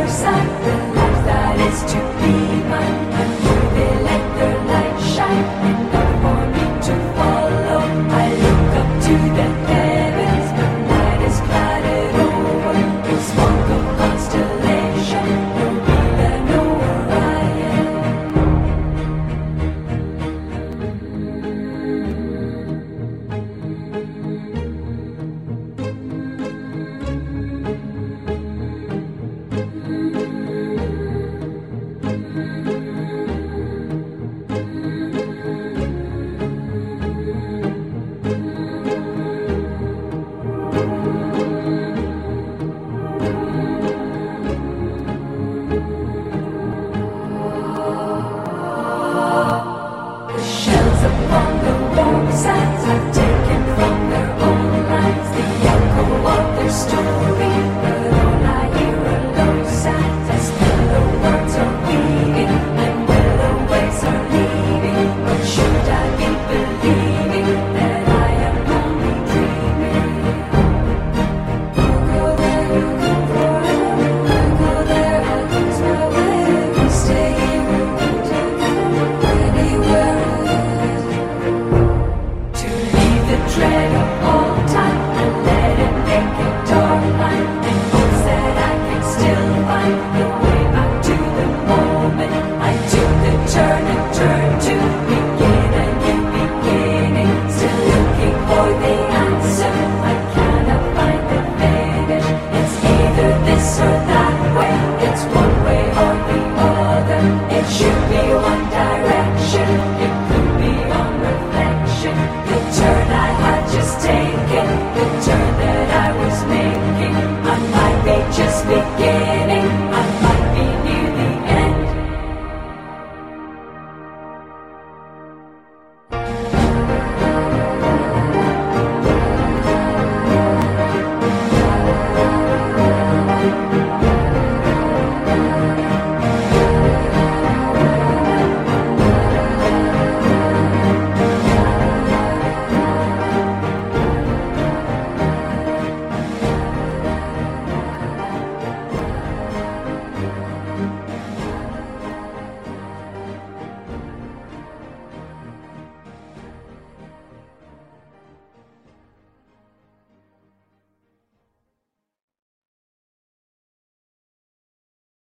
side, the life that is to be mine. And will they let their light shine enough for me to follow? I look up to the heavens, the night is clouded over. The smoke of constellation, no Mila, no Orion. The shells upon the roadsides are taken from their own lives, the echo of their story. But all I hear are low sighs as mellow words are weaving and willow waves are leaving. But should I be believing that I am only dreaming? You go there, you go forever. I go there, I lose my way. We stay here, we together, anywhere. To leave the dread of all time and let it make a dark line, in hopes that I can still find the way back to the moment I took the turn and turned to begin a new beginning. Still looking for the answer, I cannot find the finish. It's either this or that way, it's one way or the